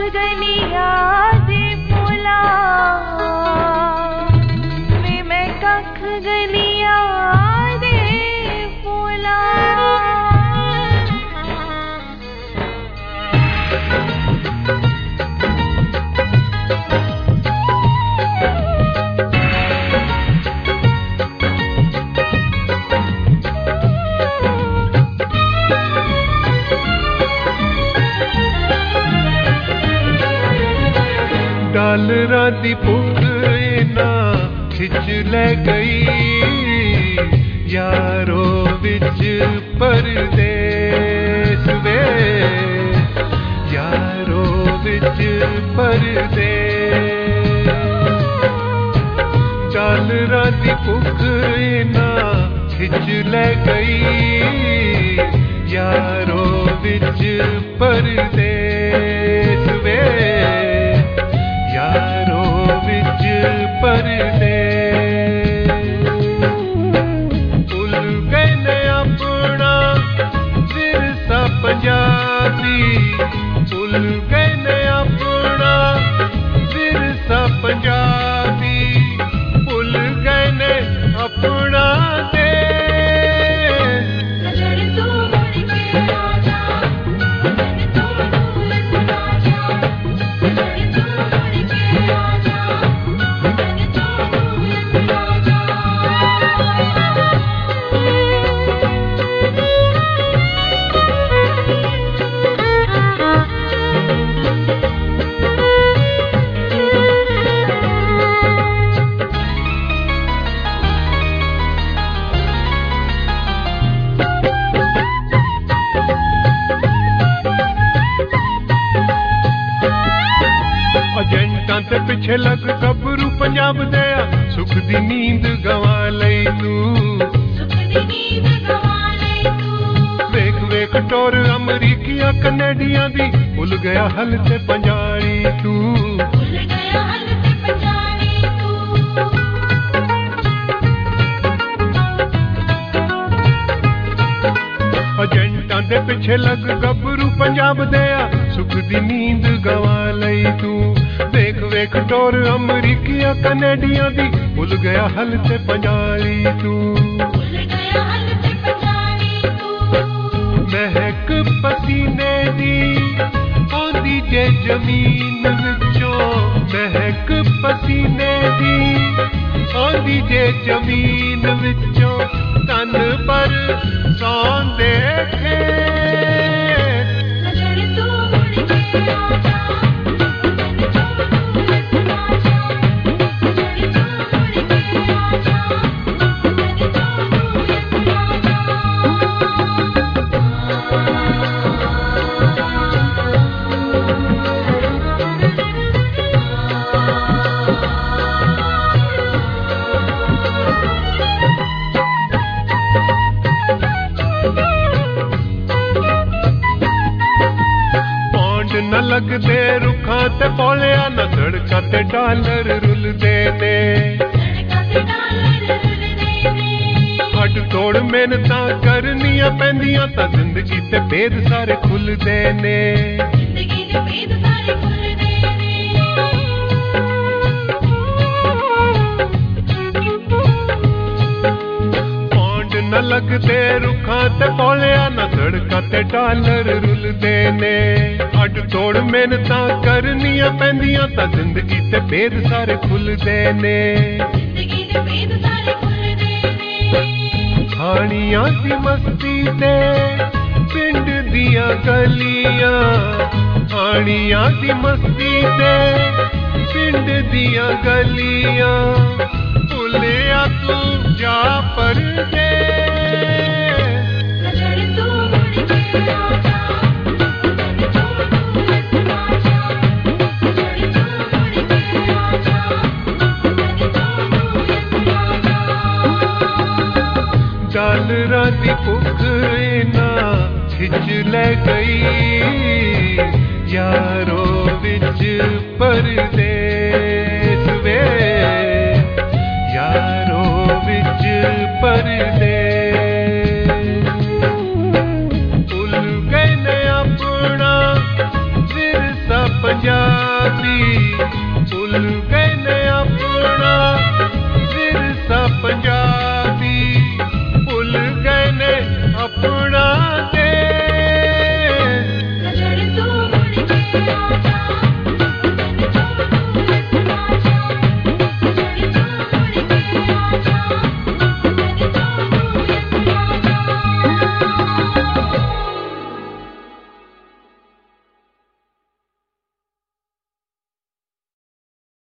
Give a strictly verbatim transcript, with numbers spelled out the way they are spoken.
गलिया दे फूला वे मैं कख गलिया दे फूला डालरा दी भुख ना खिच ले गई यारो विच परदेस वे यारो विच परदेस डालरा दी भुख ना खिच ले गई यारो विच परदेस वे यारो विच परदेस भुल गए ने अपना विरसा पंजाबी भुल गए ने अपना विरसा पंजाबी भुल गए ने अपना ते पिछे लग गबरू पंजाब दया सुख दी नींद गवा लई तू वेख वेख टोर अमरीकिया कनेडिया दी भुल गया हल ते पंजाली तू एजेंटां दे पिछे लग गबरू पंजाब दया सुख दी नींद गवा लई तू वेख वेख टोर अमरीकिया कनेडिया दी भुल गया हल ते पंजाली तू महक पसीने दी आंदी जे जमीन विचों महक पसीने दी आंदी जे जमीन विचों तन पर सौं देखे लगदे रुखां ते पौलिया न सड़कां ते डॉलर रुलदे ने हट तोड़ मेहनतां करनियां पैंदियां तां जिंदगी ते भेद सारे खुलदे ने पौंड न लगदे रुखां ते पौलिया न सड़कां ते डॉलर रुलदे ने हट तोड़ मेहनतां करनियां पैंदियां तां जिंदगी ते भेद सारे खुलदे ने हानियां दी मस्ती ते पिंड दियां गलियां हानियां दी मस्ती ते पिंड दियां गलियां भुलिया तू जा परदेस डालरा दी भुख ना खिच ले गई यारो विच परदेस वे यारो विच परदेस भुल गए ने अपना विरसा पंजाबी भुल गए ने अपना विरसा पंजाबी